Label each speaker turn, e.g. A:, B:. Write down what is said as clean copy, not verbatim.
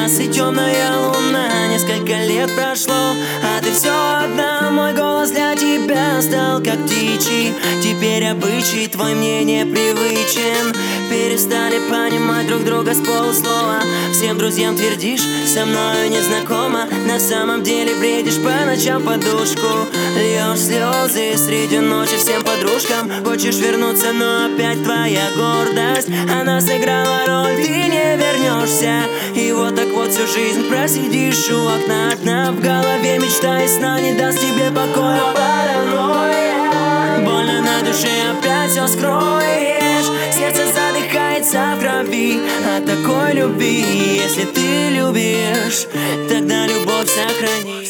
A: нас и темная луна. Несколько лет прошло, а ты все одна. Мой голос для тебя стал как птичий. Теперь обычай твой мне не привычен. Перестали понимать друг друга с полуслова. Всем друзьям твердишь, со мною не знакома. На самом деле бредишь по ночам подушку. Льешь слезы среди ночи всем подружкам. Хочешь вернуться, но опять твоя гордость. Она сыграла роль, ты не вернешься. И вот так вот всю жизнь просидишь у окна. Одна в голове мечта и сна не даст тебе покоя. Паранойя, больно на душе, опять все скроешь. Сердце задыхается в крови от такой любви. Если ты любишь, тогда любовь сохрани.